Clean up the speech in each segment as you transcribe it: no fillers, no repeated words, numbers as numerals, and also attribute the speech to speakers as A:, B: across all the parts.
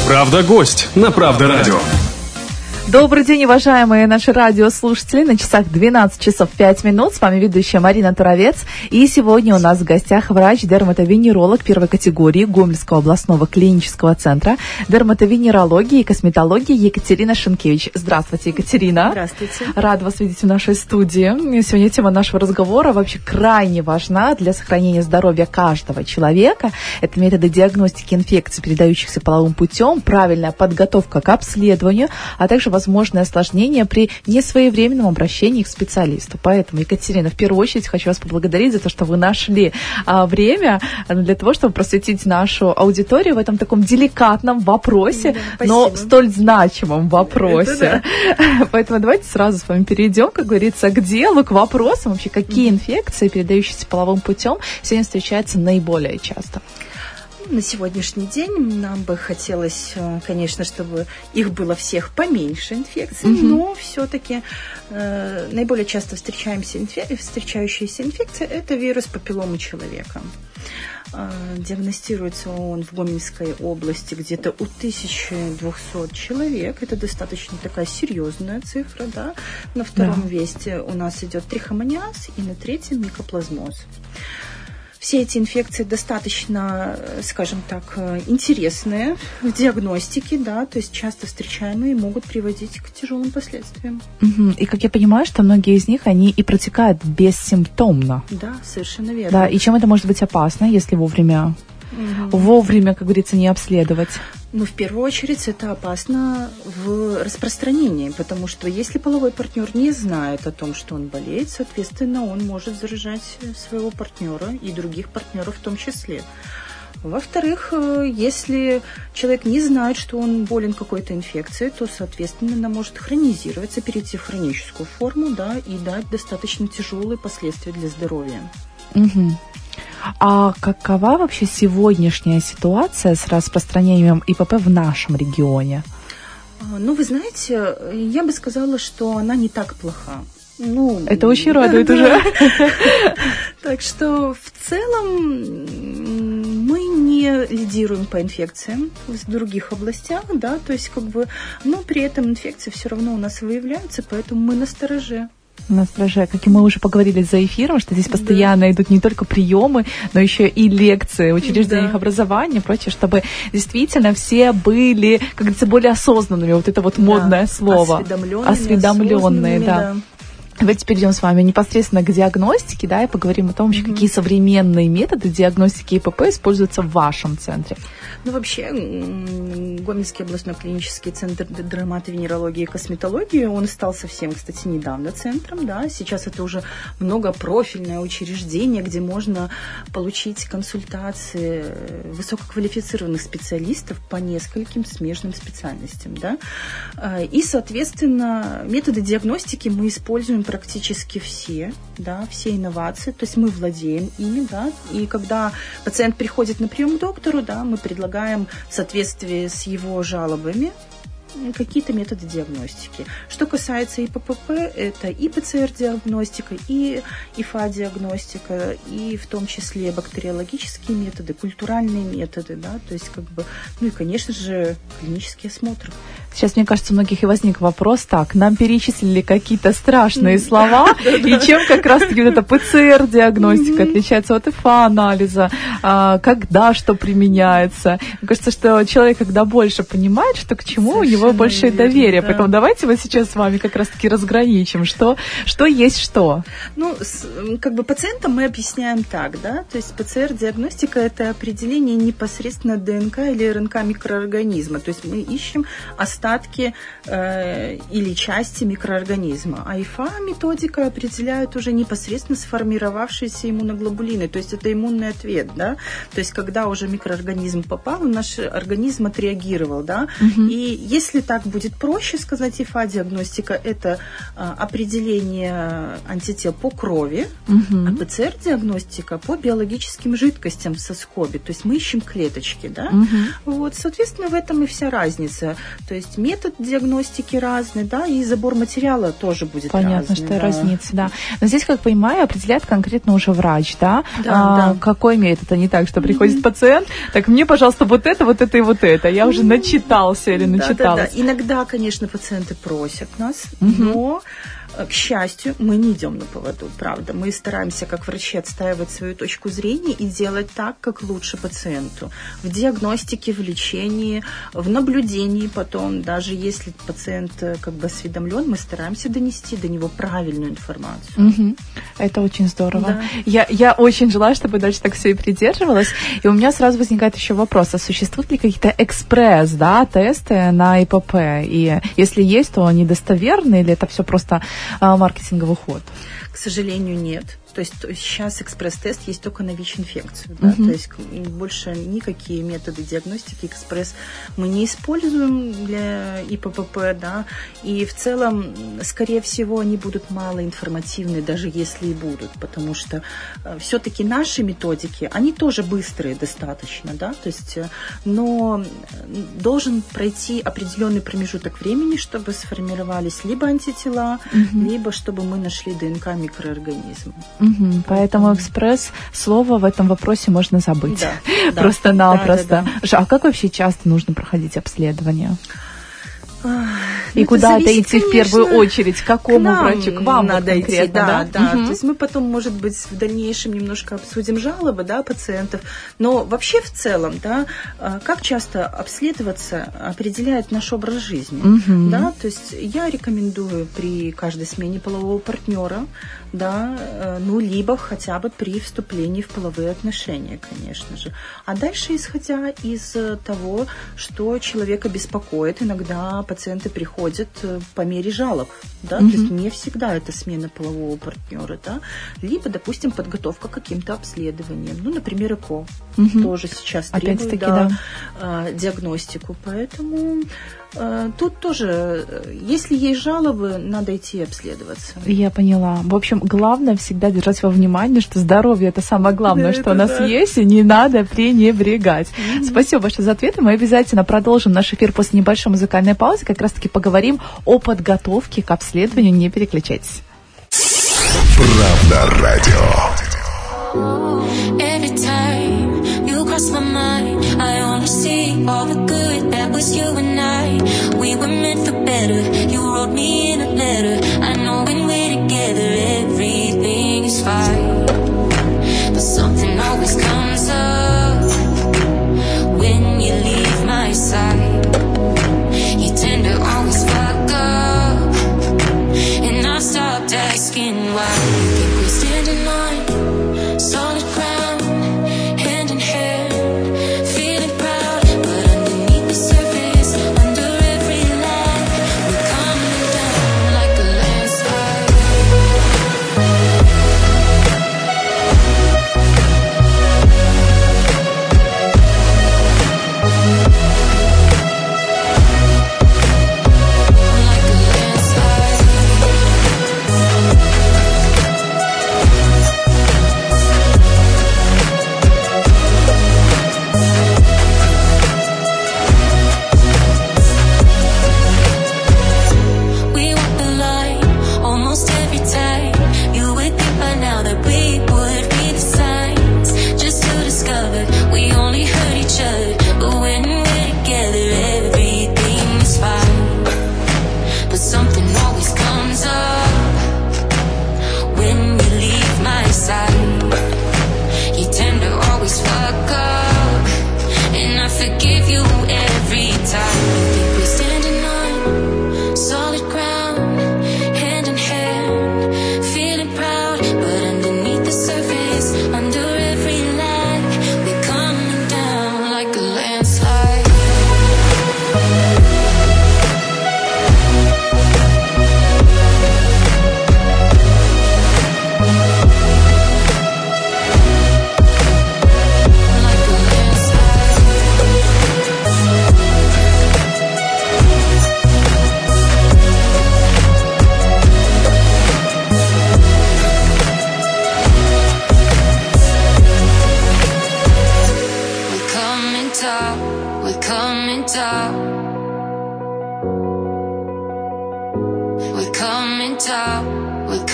A: Правда-гость на Правда Радио.
B: Добрый день, уважаемые наши радиослушатели. На часах 12 часов 5 минут. С вами ведущая Марина Туровец. И сегодня у нас в гостях врач-дерматовенеролог первой категории Гомельского областного клинического центра дерматовенерологии и косметологии Екатерина Шенкевич. Здравствуйте, Екатерина.
C: Здравствуйте.
B: Рада вас видеть в нашей студии. Сегодня тема нашего разговора вообще крайне важна для сохранения здоровья каждого человека. Это методы диагностики инфекций, передающихся половым путем, правильная подготовка к обследованию, а также возможное осложнение при несвоевременном обращении к специалисту. Поэтому, Екатерина, в первую очередь хочу вас поблагодарить за то, что вы нашли время для того, чтобы просветить нашу аудиторию в этом таком деликатном вопросе, но столь значимом вопросе. Поэтому давайте сразу с вами перейдем, как говорится, к делу, к вопросам. Вообще, какие инфекции, передающиеся половым путем, сегодня встречаются наиболее часто?
C: На сегодняшний день нам бы хотелось, конечно, чтобы их было всех поменьше инфекций, но все-таки наиболее часто встречающаяся инфекция – это вирус папилломы человека. Диагностируется он в Гомельской области где-то у 1200 человек. Это достаточно такая серьезная цифра, да. На втором месте у нас идет трихомониаз и на третьем микоплазмоз. Все эти инфекции достаточно, скажем так, интересные в диагностике, да, то есть часто встречаемые могут приводить к тяжелым последствиям.
B: И, как я понимаю, что многие из них, они и протекают бессимптомно.
C: Да, совершенно верно.
B: Да, и чем это может быть опасно, если вовремя, как говорится, не обследовать?
C: Ну, в первую очередь, это опасно в распространении, потому что если половой партнер не знает о том, что он болеет, соответственно, он может заражать своего партнера и других партнеров в том числе. Во-вторых, если человек не знает, что он болен какой-то инфекцией, то, соответственно, она может хронизироваться, перейти в хроническую форму, да, и дать достаточно тяжелые последствия для здоровья.
B: А какова вообще сегодняшняя ситуация с распространением ИПП в нашем регионе?
C: Ну, вы знаете, я бы сказала, что она не так плоха. Ну,
B: это очень радует уже.
C: Так что в целом мы не лидируем по инфекциям в других областях, да, то есть но при этом инфекции все равно у нас выявляются, поэтому мы настороже.
B: Как и мы уже поговорили за эфиром, что здесь постоянно идут не только приемы, но еще и лекции в учреждениях образования и прочее, чтобы действительно все были, как говорится, более осознанными. Вот это вот модное слово. Осведомленные, да. Давайте перейдем с вами непосредственно к диагностике, да, и поговорим о том, какие современные методы диагностики ИПП используются в вашем центре.
C: Ну, вообще, Гомельский областной клинический центр дерматовенерологии и косметологии, он стал совсем, кстати, недавно центром, да, сейчас это уже многопрофильное учреждение, где можно получить консультации высококвалифицированных специалистов по нескольким смежным специальностям, да, и, соответственно, методы диагностики мы используем практически все, да, все инновации, то есть мы владеем ими, да, и когда пациент приходит на прием к доктору, да, мы предлагаем в соответствии с его жалобами какие-то методы диагностики. Что касается ИППП, это и ПЦР-диагностика, и ИФА-диагностика, и в том числе бактериологические методы, культуральные методы, да, то есть ну и, конечно же, клинический осмотр.
B: Сейчас, мне кажется, у многих и возник вопрос, так, нам перечислили какие-то страшные слова, и чем как раз-таки вот эта ПЦР-диагностика отличается от ИФА-анализа, когда что применяется. Мне кажется, что человек, когда больше понимает, что к чему, у него большее доверие. Поэтому давайте вот сейчас с вами как раз-таки разграничим, что есть что.
C: Ну, пациентам мы объясняем так, да, то есть ПЦР-диагностика – это определение непосредственно ДНК или РНК микроорганизма, то есть мы ищем остатки или части микроорганизма. А ИФА-методика определяет уже непосредственно сформировавшиеся иммуноглобулины, то есть это иммунный ответ, да, то есть когда уже микроорганизм попал, наш организм отреагировал, да, и если так будет проще сказать, ИФА-диагностика – это определение антител по крови, а ПЦР-диагностика по биологическим жидкостям в соскобе, то есть мы ищем клеточки, да, вот, соответственно, в этом и вся разница, то есть есть метод диагностики разный, да, и забор материала тоже будет
B: Понятно,
C: разный.
B: что
C: Да.
B: разница, да. Но здесь, как понимаю, определяет конкретно уже врач, да?
C: Да.
B: Какой метод, а не так, что приходит пациент, так мне, пожалуйста, вот это и вот это. Я уже начитался или начиталась.
C: Да. Иногда, конечно, пациенты просят нас, но, к счастью, мы не идем на поводу, правда. Мы стараемся, как врачи, отстаивать свою точку зрения и делать так, как лучше пациенту. В диагностике, в лечении, в наблюдении потом, даже если пациент как бы осведомлен, мы стараемся донести до него правильную информацию.
B: Это очень здорово.
C: Да.
B: Я очень желаю, чтобы дальше так все и придерживалось. И у меня сразу возникает еще вопрос, а существуют ли какие-то экспресс, да, тесты на ИПП? И если есть, то они достоверны или это все просто маркетинговый ход?
C: К сожалению, нет. То есть сейчас экспресс-тест есть только на ВИЧ-инфекцию. Да? То есть больше никакие методы диагностики экспресс мы не используем для ИПП. Да? И в целом, скорее всего, они будут малоинформативны, даже если и будут. Потому что все-таки наши методики, они тоже быстрые достаточно. Да? То есть, но должен пройти определенный промежуток времени, чтобы сформировались либо антитела, либо чтобы мы нашли ДНК микроорганизма.
B: Поэтому экспресс слово в этом вопросе можно забыть.
C: Да,
B: Просто-напросто.
C: Да.
B: А как вообще часто нужно проходить обследование? И
C: это
B: куда
C: зависит,
B: идти в первую очередь? К какому врачу? К вам
C: надо
B: конкретно,
C: идти, да. То есть мы потом, может быть, в дальнейшем немножко обсудим жалобы, да, пациентов. Но вообще в целом, да, как часто обследоваться определяет наш образ жизни. Да? То есть я рекомендую при каждой смене полового партнера, да, ну, либо хотя бы при вступлении в половые отношения, конечно же. А дальше, исходя из того, что человека беспокоит, иногда пациенты приходят по мере жалоб, да, то есть не всегда это смена полового партнера, да, либо, допустим, подготовка к каким-то обследованиям, ну, например, ЭКО тоже сейчас требует диагностику, поэтому тут тоже, если есть жалобы, надо идти обследоваться.
B: Я поняла. В общем, главное всегда держать во внимании, что здоровье – это самое главное, что у нас есть, и не надо пренебрегать. Спасибо большое за ответы. Мы обязательно продолжим наш эфир после небольшой музыкальной паузы. Как раз-таки поговорим о подготовке к обследованию. Не переключайтесь.
D: Правда радио.
E: Cross my mind, I only see all the good. That was you and I. We were meant for better. You wrote me in a letter. I know when we're together, everything is fine. But something always comes up when you leave my side. You tend to always fuck up, and I stopped asking why. You think we're standing on solid ground, hand in hand. Feeling proud, but underneath the surface, under every lie, we come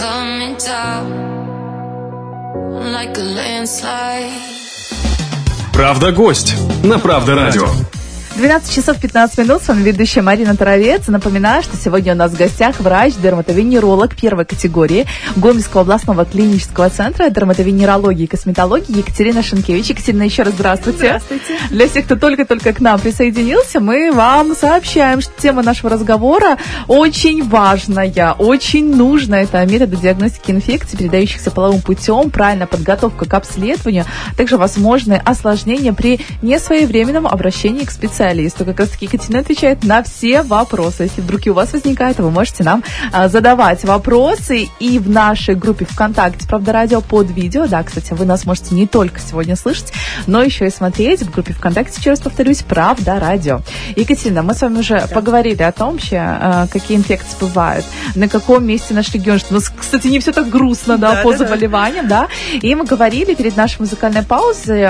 E: coming down like a landslide.
A: Правда гость на Правда радио.
B: 12 часов 15 минут, с вами ведущая Марина Таровец. Напоминаю, что сегодня у нас в гостях врач-дерматовенеролог первой категории Гомельского областного клинического центра дерматовенерологии и косметологии Екатерина Шенкевич. Екатерина, еще раз здравствуйте.
C: Здравствуйте.
B: Для всех, кто только-только к нам присоединился, мы вам сообщаем, что тема нашего разговора очень важная, очень нужная. Это методы диагностики инфекций, передающихся половым путем, правильная подготовка к обследованию, а также возможные осложнения при несвоевременном обращении к специалисту. Как раз таки Екатерина отвечает на все вопросы. Если вдруг и у вас возникает, вы можете нам задавать вопросы. И в нашей группе ВКонтакте «Правда радио» под видео. Да, кстати, вы нас можете не только сегодня слышать, но еще и смотреть. В группе ВКонтакте, еще раз повторюсь, «Правда радио». Екатерина, мы с вами уже поговорили о том, вообще, какие инфекции бывают, на каком месте наш регион. Что у нас, кстати, не все так грустно, по заболеваниям, да. И мы говорили перед нашей музыкальной паузой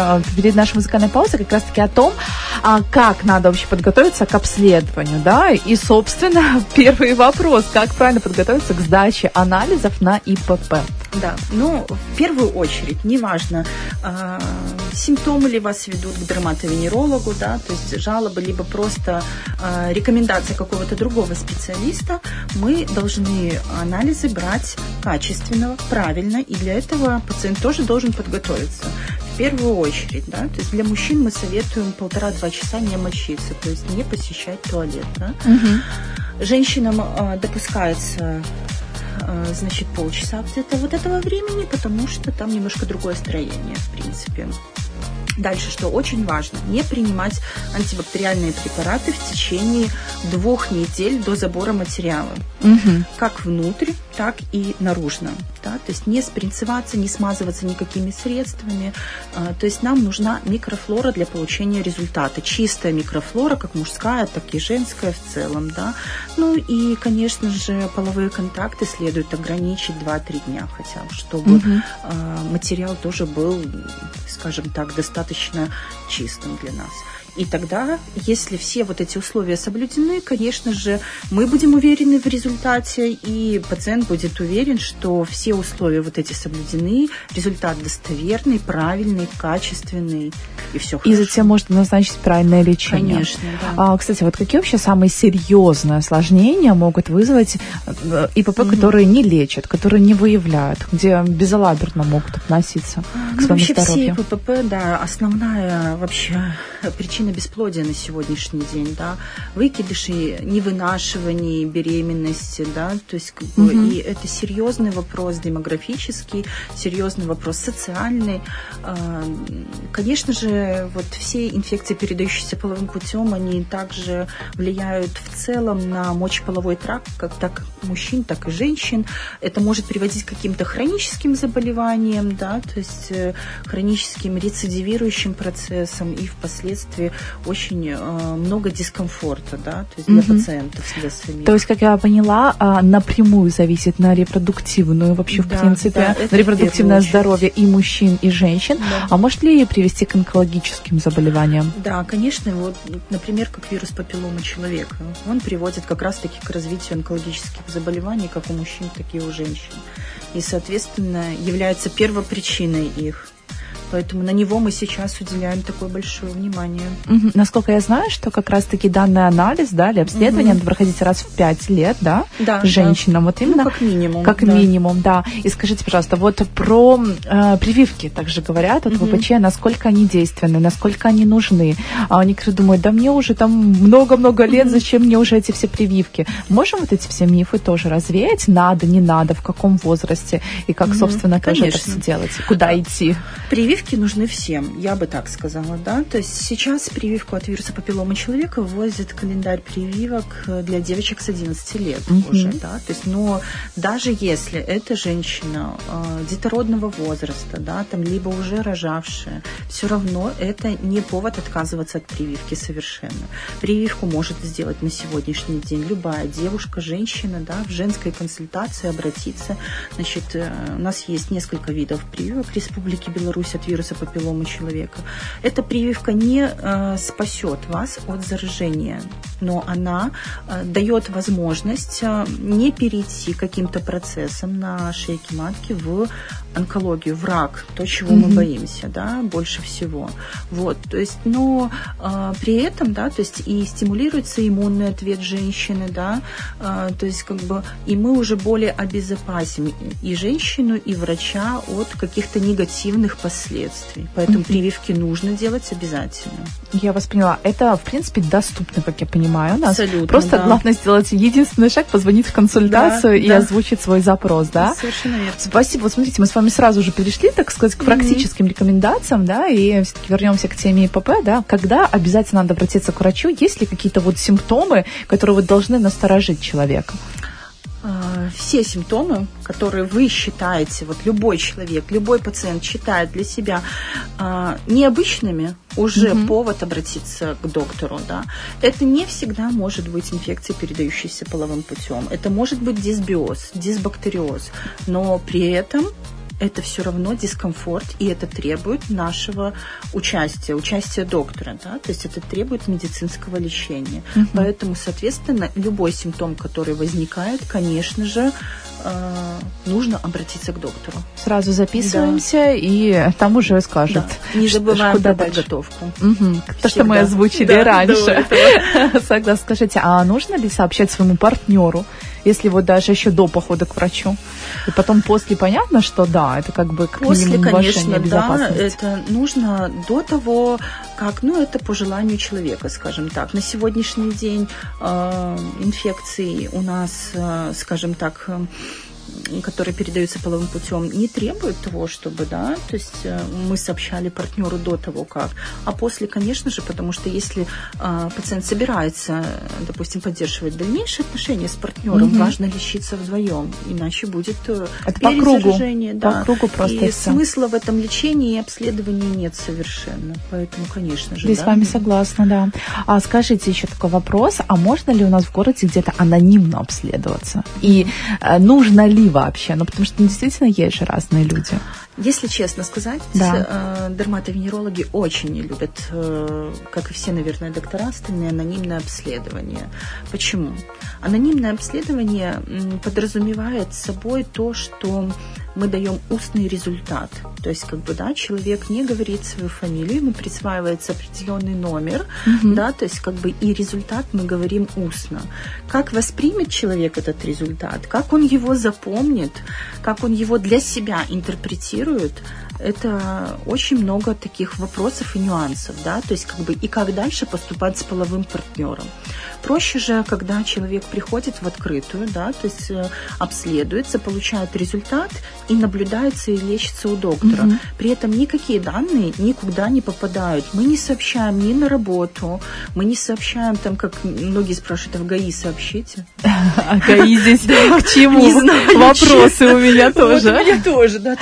B: как раз таки о том, как надо вообще подготовиться к обследованию, да, и, собственно, первый вопрос, как правильно подготовиться к сдаче анализов на ИПП?
C: Да, ну, в первую очередь, неважно, симптомы ли вас ведут к дерматовенерологу, да, то есть жалобы, либо просто рекомендация какого-то другого специалиста, мы должны анализы брать качественно, правильно, и для этого пациент тоже должен подготовиться. В первую очередь, да, то есть для мужчин мы советуем 1,5-2 часа не мочиться, то есть не посещать туалет, да. Женщинам допускается, значит, полчаса где-то вот этого времени, потому что там немножко другое строение, в принципе. Дальше, что очень важно, не принимать антибактериальные препараты в течение 2 недель до забора материала. Как внутрь, так и наружно. Да? То есть не спринцеваться, не смазываться никакими средствами. То есть нам нужна микрофлора для получения результата. Чистая микрофлора, как мужская, так и женская в целом. Да? Ну и, конечно же, половые контакты следует ограничить 2-3 дня хотя бы, чтобы материал тоже был, скажем так, достаточно чистым для нас. И тогда, если все вот эти условия соблюдены, конечно же, мы будем уверены в результате, и пациент будет уверен, что все условия вот эти соблюдены, результат достоверный, правильный, качественный, и все хорошо.
B: И затем можно назначить правильное лечение.
C: Конечно, да.
B: Кстати, вот какие вообще самые серьезные осложнения могут вызвать ИПП, которые не лечат, которые не выявляют, где безалаберно могут относиться к своему здоровью?
C: Вообще все ИПП, да, основная вообще причина бесплодия на сегодняшний день, да, выкидыши, невынашивание, беременности, да, то есть как бы, и это серьезный вопрос демографический, серьезный вопрос социальный. Конечно же, вот все инфекции, передающиеся половым путем, они также влияют в целом на мочеполовой тракт, как мужчин, так и женщин. Это может приводить к каким-то хроническим заболеваниям, да, то есть хроническим рецидивирующим процессам и впоследствии очень много дискомфорта, да, то есть для пациентов, для самих.
B: То есть, как я поняла, напрямую зависит на репродуктивную вообще, в принципе, на репродуктивное здоровье и мужчин, и женщин. Да. А может ли привести к онкологическим заболеваниям?
C: Да, конечно. Вот, например, как вирус папиллома человека. Он приводит как раз-таки к развитию онкологических заболеваний как у мужчин, так и у женщин. И, соответственно, является первопричиной их. Поэтому на него мы сейчас уделяем такое большое внимание.
B: Насколько я знаю, что как раз-таки данный анализ, да, или обследование надо проходить раз в 5 лет, да, женщинам. Вот именно,
C: как минимум.
B: Как минимум, да. И скажите, пожалуйста, вот про прививки также говорят от ВПЧ, насколько они действенны, насколько они нужны. А некоторые думают, да мне уже там много-много лет, зачем мне уже эти все прививки? Можем вот эти все мифы тоже развеять? Надо, не надо, в каком возрасте? И как, собственно, тоже это все делать? Куда идти?
C: Прививки нужны всем, я бы так сказала, да. То есть сейчас прививку от вируса папиллома человека вводит календарь прививок для девочек с 11 лет уже, да. То есть, но даже если эта женщина детородного возраста, да, там, либо уже рожавшая, все равно это не повод отказываться от прививки совершенно. Прививку может сделать на сегодняшний день любая девушка, женщина, да, в женской консультации обратиться. Значит, у нас есть несколько видов прививок в Республике Беларусь от вируса папилломы человека. Эта прививка не спасет вас от заражения, но она дает возможность не перейти каким-то процессом на шейке матки в онкологию, в рак, то, чего мы боимся, да, больше всего. Вот, то есть, но при этом, да, то есть и стимулируется иммунный ответ женщины, да, то есть как бы и мы уже более обезопасим и женщину, и врача от каких-то негативных последствий. Поэтому прививки нужно делать обязательно.
B: Я вас поняла. Это, в принципе, доступно, как я понимаю, у нас.
C: Абсолютно,
B: просто
C: да.
B: главное сделать единственный шаг, позвонить в консультацию и озвучить свой запрос, да?
C: Совершенно верно.
B: Спасибо. Вот смотрите, мы с вами сразу же перешли, так сказать, к практическим рекомендациям, да, и все-таки вернемся к теме ИПП, да. Когда обязательно надо обратиться к врачу? Есть ли какие-то вот симптомы, которые вы должны насторожить человека?
C: Все симптомы, которые вы считаете, вот любой человек, любой пациент считает для себя необычными, уже повод обратиться к доктору, да. Это не всегда может быть инфекция, передающаяся половым путем. Это может быть дисбиоз, дисбактериоз, но при этом это все равно дискомфорт, и это требует нашего участия доктора, да, то есть это требует медицинского лечения. Поэтому, соответственно, любой симптом, который возникает, конечно же, нужно обратиться к доктору.
B: Сразу записываемся, и там уже скажут.
C: Да. Не забываем
B: куда
C: про
B: дальше.
C: подготовку.
B: То, что мы озвучили раньше. Согласна. Скажите, а нужно ли сообщать своему партнеру, если вот даже еще до похода к врачу? И потом после понятно, что да, это как бы к минимуму повышения безопасности.
C: Да, это нужно до того, как, это по желанию человека, скажем так. На сегодняшний день инфекции у нас, скажем так, которые передаются половым путем, не требуют того, чтобы, да, то есть мы сообщали партнеру до того, как. А после, конечно же, потому что если пациент собирается, допустим, поддерживать дальнейшие отношения с партнером, важно лечиться вдвоем, иначе будет перезаражение.
B: По кругу просто.
C: И смысла в этом лечении и обследовании нет совершенно. Поэтому, конечно же,
B: я с вами согласна, да. А скажите еще такой вопрос, а можно ли у нас в городе где-то анонимно обследоваться? И нужно ли вообще? Потому что действительно есть же разные люди.
C: Если честно сказать, дерматовенерологи очень не любят, как и все, наверное, доктора, остальные, анонимное обследование. Почему? Анонимное обследование подразумевает собой то, что мы даем устный результат. То есть, человек не говорит свою фамилию, ему присваивается определенный номер, да, то есть, и результат мы говорим устно. Как воспримет человек этот результат, как он его запомнит, как он его для себя интерпретирует, это очень много таких вопросов и нюансов, да, то есть, и как дальше поступать с половым партнером. Проще же, когда человек приходит в открытую, да, то есть обследуется, получает результат и наблюдается и лечится у доктора. При этом никакие данные никуда не попадают. Мы не сообщаем ни на работу, мы не сообщаем там, как многие спрашивают, а в ГАИ сообщите.
B: А ГАИ здесь к чему? Вопросы у меня тоже.
C: У меня тоже, да.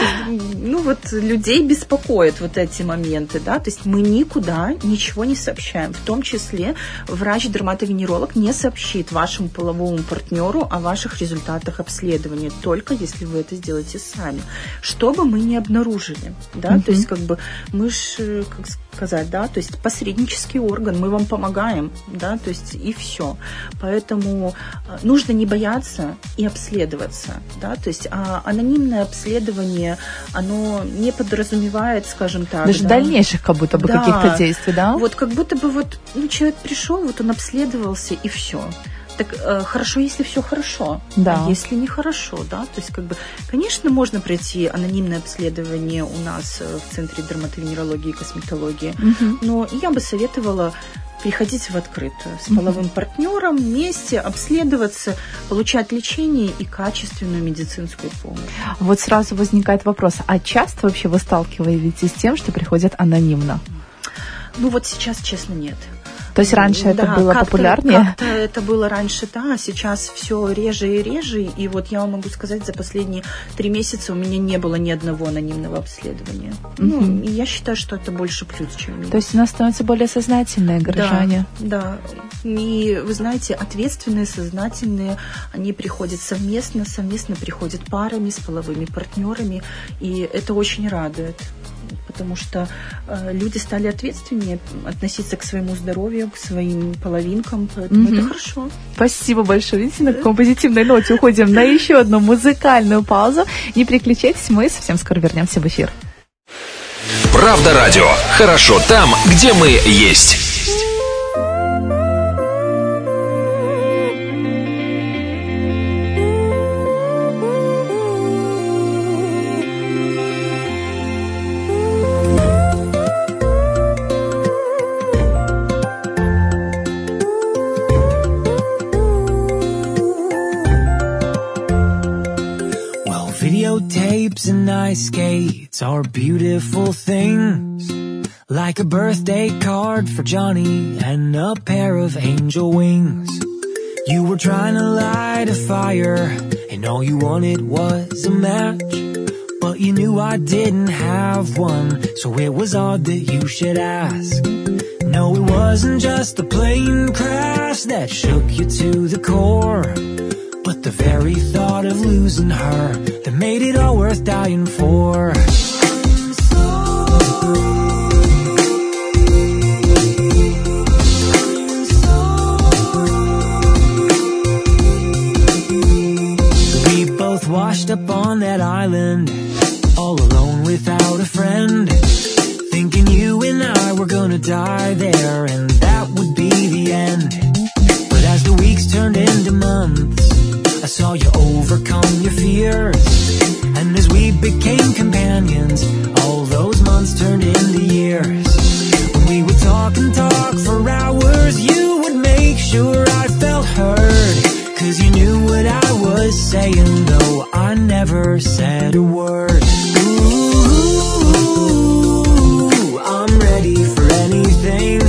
C: Людей беспокоят вот эти моменты, да, то есть мы никуда ничего не сообщаем, в том числе врач-дерматовенеролог не сообщит вашему половому партнеру о ваших результатах обследования, только если вы это сделаете сами, чтобы мы не обнаружили, да, то есть мы же, как сказать, да, то есть посреднический орган, мы вам помогаем, да, то есть и все, поэтому нужно не бояться и обследоваться, да, то есть анонимное обследование, оно не подразумевает, скажем так,
B: даже дальнейших как будто бы каких-то действий, да?
C: Вот как будто бы человек пришел, он обследовался и все. Так хорошо, если все хорошо,
B: да.
C: А если нехорошо, да, то есть конечно, можно пройти анонимное обследование у нас в Центре дерматовенерологии и косметологии, но я бы советовала приходить в открытую с половым партнером, вместе обследоваться, получать лечение и качественную медицинскую помощь.
B: Вот сразу возникает вопрос, а часто вообще вы сталкиваетесь с тем, что приходят анонимно?
C: Сейчас, честно, нет.
B: То есть раньше это было популярнее?
C: Как-то это было раньше, да, сейчас все реже и реже, и я вам могу сказать, за последние 3 месяца у меня не было ни одного анонимного обследования. И я считаю, что это больше плюс, чем минус.
B: То есть у нас становятся более сознательные горожане.
C: Да. И вы знаете, ответственные, сознательные, они приходят совместно приходят парами с половыми партнерами, и это очень радует. потому что люди стали ответственнее относиться к своему здоровью, к своим половинкам, поэтому это хорошо.
B: Спасибо большое. Видите, на какой позитивной ноте уходим на еще одну музыкальную паузу. Не переключайтесь, мы совсем скоро вернемся в эфир.
A: Правда радио. Хорошо там, где мы есть.
D: Videotapes and ice skates are beautiful things, like a birthday card for Johnny and a pair of angel wings. You were trying to light a fire and all you wanted was a match, but you knew I didn't have one, so it was odd that you should ask. No, it wasn't just the plane crash that shook you to the core, but the very thought of losing her that made it all worth dying for. We both washed up on that island, all alone without a friend, thinking you and I were gonna die there and that would be the end. But as the weeks turned into months, I saw you overcome your fears, and as we became companions, all those months turned into years. When we would talk and talk for hours, you would make sure I felt heard, 'cause you knew what I was saying, though I never said a word. Ooh, I'm ready for anything.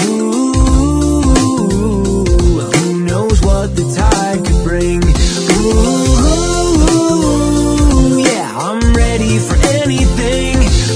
D: Ooh, who knows what the tide could bring. Ooh, yeah, I'm ready for anything.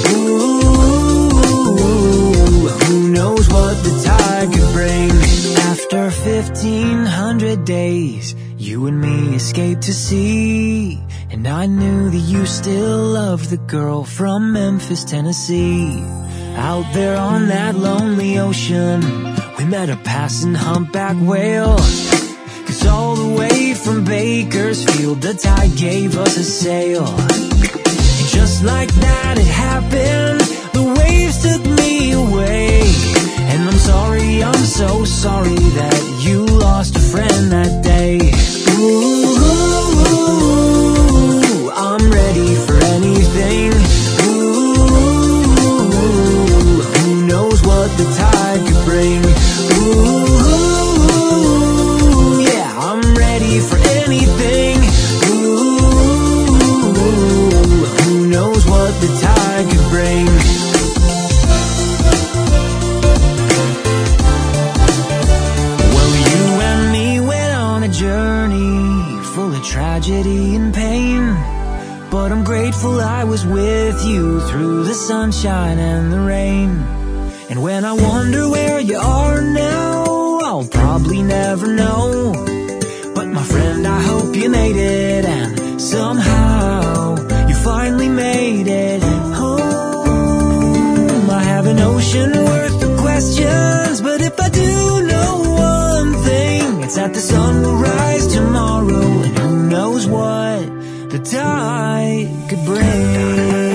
D: Ooh, who knows what the tide could bring. After 1,500 days, you and me escaped to sea, and I knew that you still loved the girl from Memphis, Tennessee. Out there on that lonely ocean, we met a passing humpback whale. All the way from Bakersfield, the tide gave us a sail. And just like that it happened, the waves took me away. And I'm so sorry that you lost a friend that day. Ooh, I'm ready for anything. Ooh, who knows what the tide could bring. Ooh, for anything. Ooh, who knows what the tide could bring. Well, you and me went on a journey full of tragedy and pain, but I'm grateful I was with you through the sunshine and the rain. And when I wonder where you are now, I'll probably never know. My friend, I hope you made it, and somehow you finally made it home. I have an ocean worth of questions, but if I do know one thing, it's that the sun will rise tomorrow, and who knows what the tide could bring.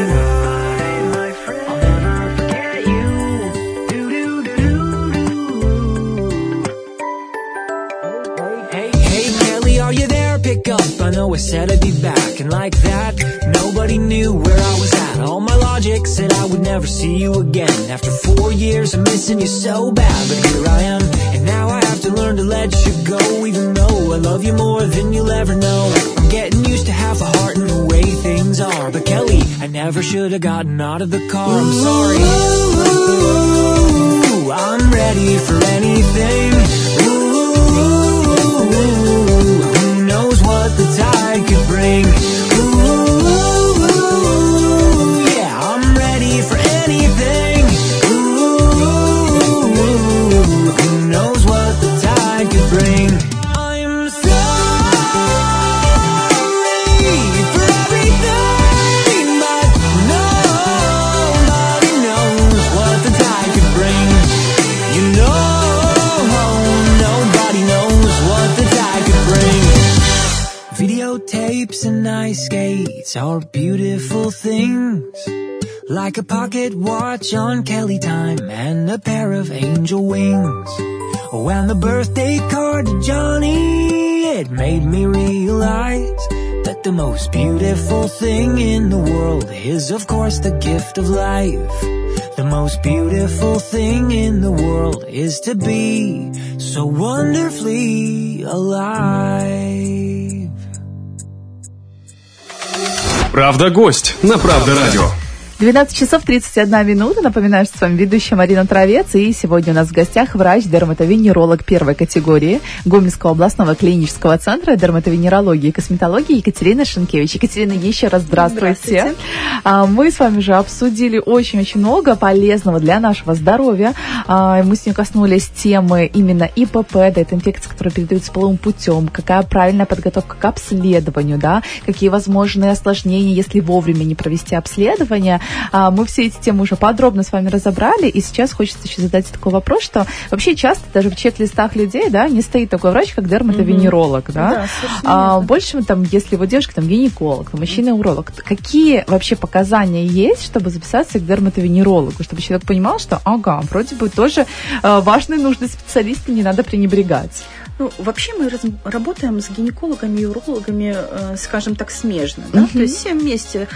D: I know I said I'd be back, and like that, nobody knew where I was at. All my logic said I would never see you again. After 4 years of missing you so bad, but here I am, and now I have to learn to let you go, even though I love you more than you'll ever know. I'm getting used to half a heart and the way things are, but Kelly, I never should have gotten out of the car. I'm sorry. Ooh, I'm ready for anything. What the tide could bring. Ooh, yeah, I'm ready for anything. Ooh, who knows what the tide could bring. I'm sorry for everything, but nobody dates are beautiful things, like a pocket watch on Kelly time and a pair of angel wings. Oh, and the birthday card to Johnny, it made me realize that the most beautiful thing in the world is, of course, the gift of life. The most beautiful thing in the world is to be so wonderfully alive.
A: Правда, гость на Правда радио.
B: 12 часов 31 минута. Напоминаю, что с вами ведущая Марина Травец. И сегодня у нас в гостях врач-дерматовенеролог первой категории Гомельского областного клинического центра дерматовенерологии и косметологии Екатерина Шенкевич. Екатерина, еще раз здравствуйте. Мы с вами уже обсудили очень-очень много полезного для нашего здоровья. Мы с ней коснулись темы именно ИПП, да, это инфекции, которые передаются половым путем, какая правильная подготовка к обследованию, да, какие возможные осложнения, если вовремя не провести обследование. Мы все эти темы уже подробно с вами разобрали, и сейчас хочется еще задать такой вопрос, что вообще часто даже в чек-листах людей, да, не стоит такой врач, как дерматовенеролог, да, больше там, если вот девушка там гинеколог, мужчина уролог, какие вообще показания есть, чтобы записаться к дерматовенерологу, чтобы человек понимал, что, ага, вроде бы тоже важный, нужный специалист, и не надо пренебрегать.
C: Ну, вообще мы работаем с гинекологами и урологами, скажем так, смежно. Да? То есть все вместе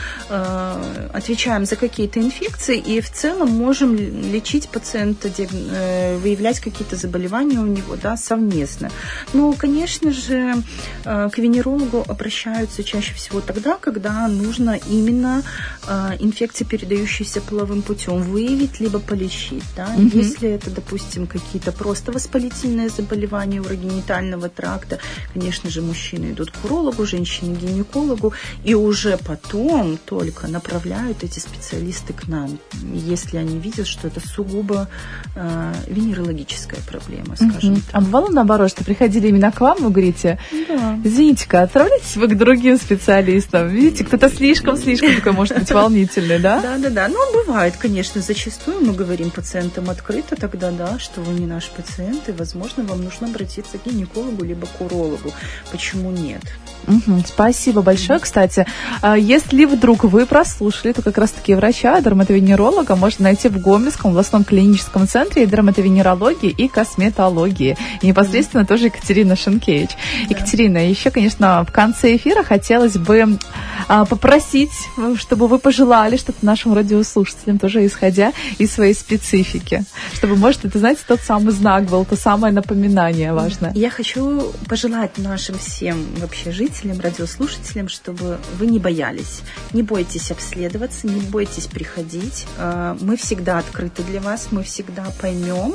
C: отвечаем за какие-то инфекции и в целом можем лечить пациента, выявлять какие-то заболевания у него, да, совместно. Но, конечно же, к венерологу обращаются чаще всего тогда, когда нужно именно инфекции, передающиеся половым путем, выявить либо полечить. Да? Если это, допустим, какие-то просто воспалительные заболевания урогенитального тракта, конечно же, мужчины идут к урологу, женщины к гинекологу, и уже потом только направляют эти специалисты к нам, если они видят, что это сугубо венерологическая проблема, скажем так.
B: А бывало наоборот, что приходили именно к вам, вы говорите, да, извините-ка, отправляйтесь вы к другим специалистам, видите, кто-то слишком такой, может быть, волнительный, да?
C: Да. Ну, бывает, конечно, зачастую мы говорим пациентам открыто тогда, да, что вы не наш пациент, и, возможно, вам нужно обратиться к гинекологу либо к урологу. Почему нет?
B: Спасибо большое. Кстати, если вдруг вы прослушали, то как раз-таки врача, дерматовенеролога можно найти в Гомельском областном клиническом центре дерматовенерологии и косметологии. И непосредственно тоже Екатерина Шенкевич. Да. Екатерина, еще, конечно, в конце эфира хотелось бы попросить, чтобы вы пожелали что-то нашим радиослушателям, тоже исходя из своей специфики. Чтобы, может, это, знаете, тот самый знак был, то самое напоминание важное.
C: Я хочу пожелать нашим всем вообще жителям, радиослушателям, чтобы вы не боялись. Не бойтесь обследоваться, не бойтесь приходить. Мы всегда открыты для вас, мы всегда поймем.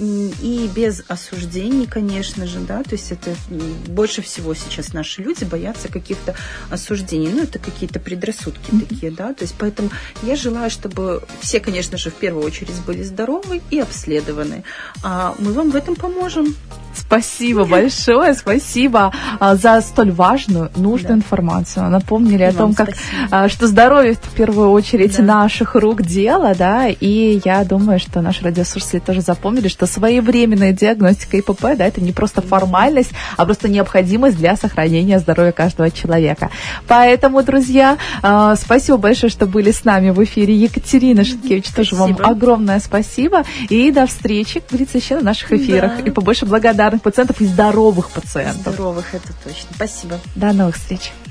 C: И без осуждений, конечно же, да, то есть это больше всего сейчас наши люди боятся каких-то осуждений. Ну, это какие-то предрассудки такие, да, то есть поэтому я желаю, чтобы все, конечно же, в первую очередь были здоровы и обследованы. А мы вам в этом поможем.
B: Спасибо большое, спасибо за столь важную, нужную информацию. Напомнили о том, как, что здоровье в первую очередь наших рук дело, да, и я думаю, что наши радиослушатели тоже запомнили, что своевременная диагностика ИПП, да, это не просто формальность, а просто необходимость для сохранения здоровья каждого человека. Поэтому, друзья, спасибо большое, что были с нами в эфире. Екатерина Шенкевич, тоже вам огромное спасибо, и до встречи, как говорится, еще на наших эфирах, и побольше благодарных пациентов и здоровых пациентов.
C: Здоровых, это точно. Спасибо.
B: До новых встреч.